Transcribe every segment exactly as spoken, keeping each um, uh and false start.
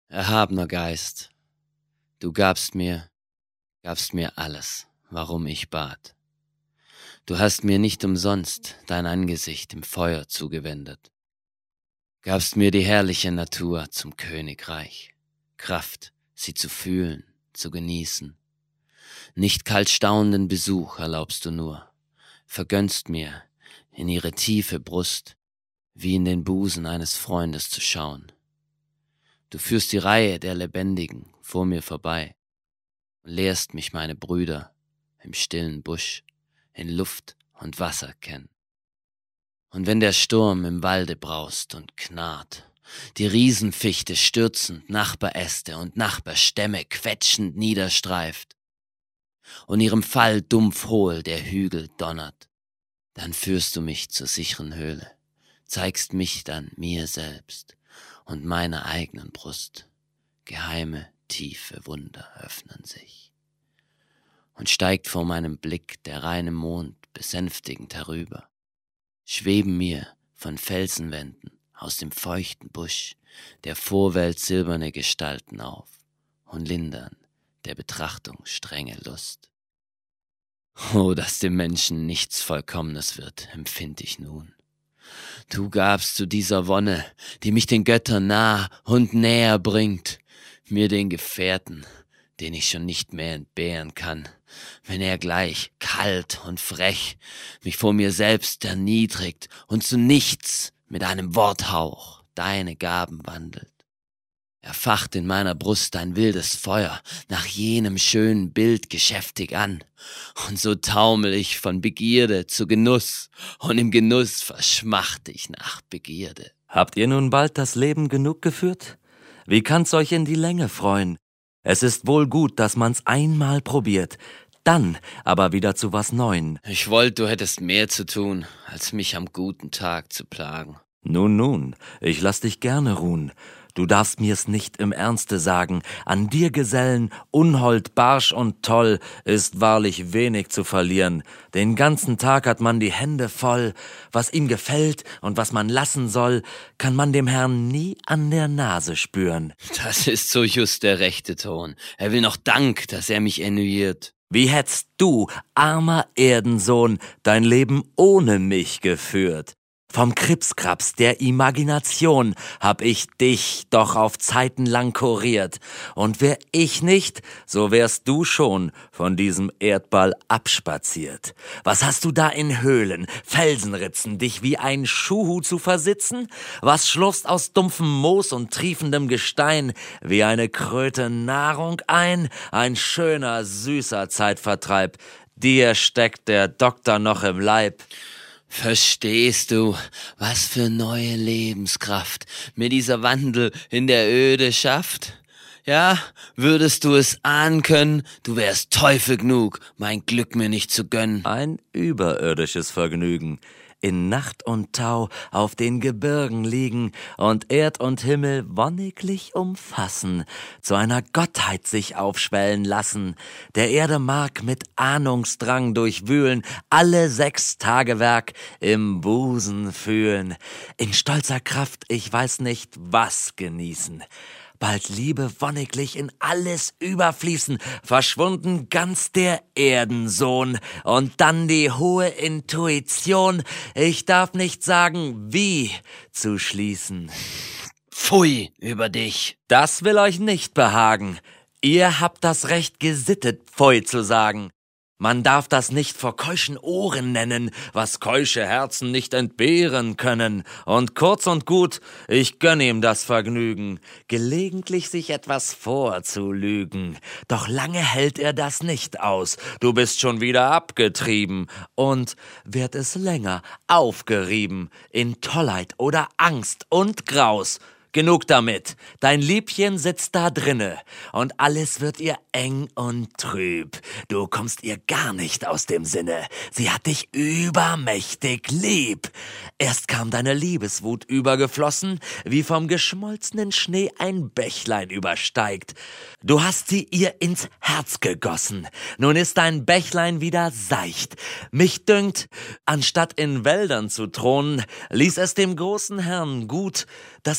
Erhabener Geist, du gabst mir, gabst mir alles, warum ich bat. Du hast mir nicht umsonst dein Angesicht im Feuer zugewendet, gabst mir die herrliche Natur zum Königreich, Kraft, sie zu fühlen, zu genießen. Nicht kalt staunenden Besuch erlaubst du nur, vergönnst mir, in ihre tiefe Brust, wie in den Busen eines Freundes zu schauen. Du führst die Reihe der Lebendigen vor mir vorbei und lehrst mich meine Brüder im stillen Busch, in Luft und Wasser kennen. Und wenn der Sturm im Walde braust und knarrt, die Riesenfichte stürzend Nachbaräste und Nachbarstämme quetschend niederstreift und ihrem Fall dumpf hohl der Hügel donnert, dann führst du mich zur sicheren Höhle, zeigst mich dann mir selbst und meiner eigenen Brust. Geheime, tiefe Wunder öffnen sich. Und steigt vor meinem Blick der reine Mond besänftigend herüber. Schweben mir von Felsenwänden aus dem feuchten Busch der Vorwelt silberne Gestalten auf und lindern der Betrachtung strenge Lust. Oh, dass dem Menschen nichts Vollkommenes wird, empfind ich nun. Du gabst zu dieser Wonne, die mich den Göttern nah und näher bringt, mir den Gefährten, den ich schon nicht mehr entbehren kann, wenn er gleich kalt und frech mich vor mir selbst erniedrigt und zu nichts mit einem Worthauch deine Gaben wandelt. Erfacht in meiner Brust ein wildes Feuer nach jenem schönen Bild geschäftig an, und so taumel ich von Begierde zu Genuss, und im Genuss verschmacht ich nach Begierde. Habt ihr nun bald das Leben genug geführt? Wie kann's euch in die Länge freuen? Es ist wohl gut, dass man's einmal probiert, dann aber wieder zu was Neuen. Ich wollt, du hättest mehr zu tun, als mich am guten Tag zu plagen. Nun, nun, ich lass dich gerne ruhen. Du darfst mir's nicht im Ernste sagen, an dir, Gesellen, unhold, barsch und toll, ist wahrlich wenig zu verlieren. Den ganzen Tag hat man die Hände voll, was ihm gefällt und was man lassen soll, kann man dem Herrn nie an der Nase spüren. Das ist so just der rechte Ton. Er will noch Dank, dass er mich ennuyiert. Wie hättst du, armer Erdensohn, dein Leben ohne mich geführt? Vom Krimskrams der Imagination hab ich dich doch auf Zeiten lang kuriert. Und wär ich nicht, so wärst du schon von diesem Erdball abspaziert. Was hast du da in Höhlen, Felsenritzen, dich wie ein Schuhu zu versitzen? Was schlurfst aus dumpfem Moos und triefendem Gestein wie eine Kröte Nahrung ein? Ein schöner, süßer Zeitvertreib. Dir steckt der Doktor noch im Leib. Verstehst du, was für neue Lebenskraft mir dieser Wandel in der Öde schafft? Ja, würdest du es ahnen können, du wärst Teufel genug, mein Glück mir nicht zu gönnen. Ein überirdisches Vergnügen. In Nacht und Tau auf den Gebirgen liegen und Erd und Himmel wonniglich umfassen, zu einer Gottheit sich aufschwellen lassen, der Erde mag mit Ahnungsdrang durchwühlen, alle sechs Tagewerk im Busen fühlen, in stolzer Kraft ich weiß nicht was genießen. Bald Liebe wonniglich in alles überfließen, verschwunden ganz der Erdensohn, und dann die hohe Intuition, ich darf nicht sagen, wie zu schließen. Pfui über dich. Das will euch nicht behagen. Ihr habt das Recht gesittet, Pfui zu sagen. Man darf das nicht vor keuschen Ohren nennen, was keusche Herzen nicht entbehren können. Und kurz und gut, ich gönn ihm das Vergnügen, gelegentlich sich etwas vorzulügen. Doch lange hält er das nicht aus, du bist schon wieder abgetrieben und wird es länger aufgerieben in Tollheit oder Angst und Graus. Genug damit, dein Liebchen sitzt da drinne und alles wird ihr eng und trüb. Du kommst ihr gar nicht aus dem Sinne, sie hat dich übermächtig lieb. Erst kam deine Liebeswut übergeflossen, wie vom geschmolzenen Schnee ein Bächlein übersteigt. Du hast sie ihr ins Herz gegossen, nun ist dein Bächlein wieder seicht. Mich dünkt, anstatt in Wäldern zu thronen, ließ es dem großen Herrn gut, das arme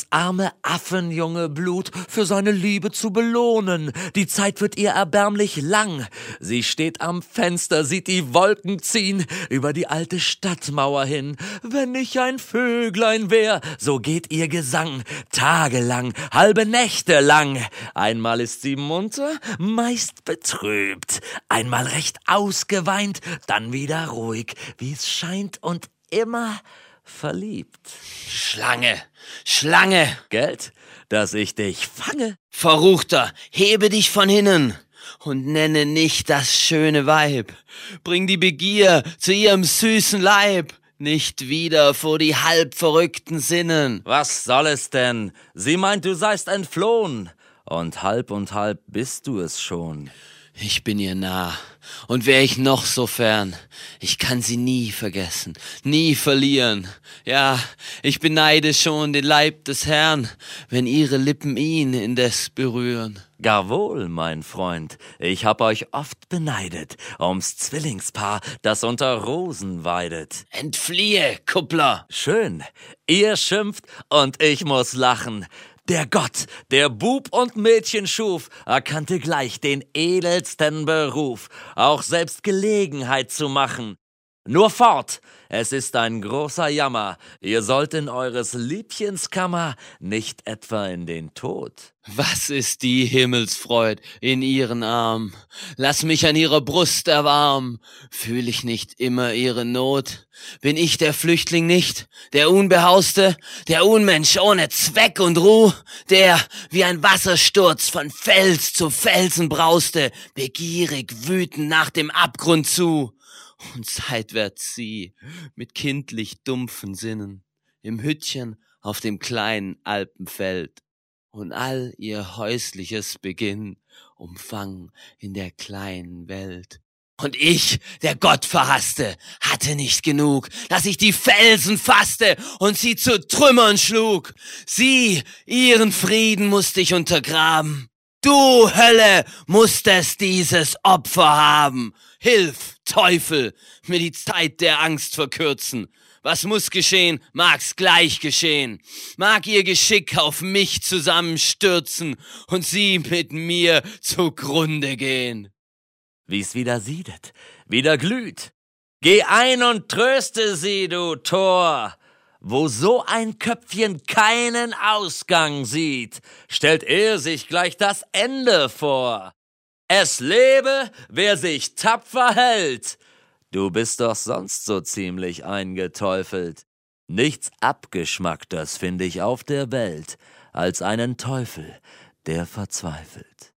arme Affenjunge Blut für seine Liebe zu belohnen. Die Zeit wird ihr erbärmlich lang. Sie steht am Fenster, sieht die Wolken ziehen über die alte Stadtmauer hin. Wenn ich ein Vöglein wär, so geht ihr Gesang tagelang, halbe Nächte lang. Einmal ist sie munter, meist betrübt, einmal recht ausgeweint, dann wieder ruhig, wie's scheint und immer verliebt. Schlange, Schlange! Gelt, dass ich dich fange? Verruchter, hebe dich von hinnen und nenne nicht das schöne Weib. Bring die Begier zu ihrem süßen Leib, nicht wieder vor die halb verrückten Sinnen. Was soll es denn? Sie meint, du seist entflohen, und halb und halb bist du es schon. Ich bin ihr nah, und wär ich noch so fern, ich kann sie nie vergessen, nie verlieren. Ja, ich beneide schon den Leib des Herrn, wenn ihre Lippen ihn indes berühren. Gar wohl, mein Freund, ich hab euch oft beneidet, ums Zwillingspaar, das unter Rosen weidet. Entfliehe, Kuppler! Schön, ihr schimpft und ich muss lachen. Der Gott, der Bub und Mädchen schuf, erkannte gleich den edelsten Beruf, auch selbst Gelegenheit zu machen. Nur fort, es ist ein großer Jammer, ihr sollt in eures Liebchens Kammer, nicht etwa in den Tod. Was ist die Himmelsfreud in ihren Arm? Lass mich an ihrer Brust erwarm. Fühl ich nicht immer ihre Not? Bin ich der Flüchtling nicht, der Unbehauste, der Unmensch ohne Zweck und Ruh, der wie ein Wassersturz von Fels zu Felsen brauste, begierig wütend nach dem Abgrund zu? Und seitwärts sie, mit kindlich dumpfen Sinnen, im Hüttchen auf dem kleinen Alpenfeld, und all ihr häusliches Beginn Umfang in der kleinen Welt. Und ich, der Gottverhasste, hatte nicht genug, dass ich die Felsen fasste und sie zu Trümmern schlug. Sie, ihren Frieden musste ich untergraben. Du, Hölle, musstest dieses Opfer haben. Hilf, Teufel, mir die Zeit der Angst verkürzen. Was muss geschehen, mag's gleich geschehen. Mag ihr Geschick auf mich zusammenstürzen und sie mit mir zugrunde gehen. Wie's wieder siedet, wieder glüht. Geh ein und tröste sie, du Tor. Wo so ein Köpfchen keinen Ausgang sieht, stellt er sich gleich das Ende vor. Es lebe, wer sich tapfer hält. Du bist doch sonst so ziemlich eingeteufelt. Nichts Abgeschmacktes find ich auf der Welt, als einen Teufel, der verzweifelt.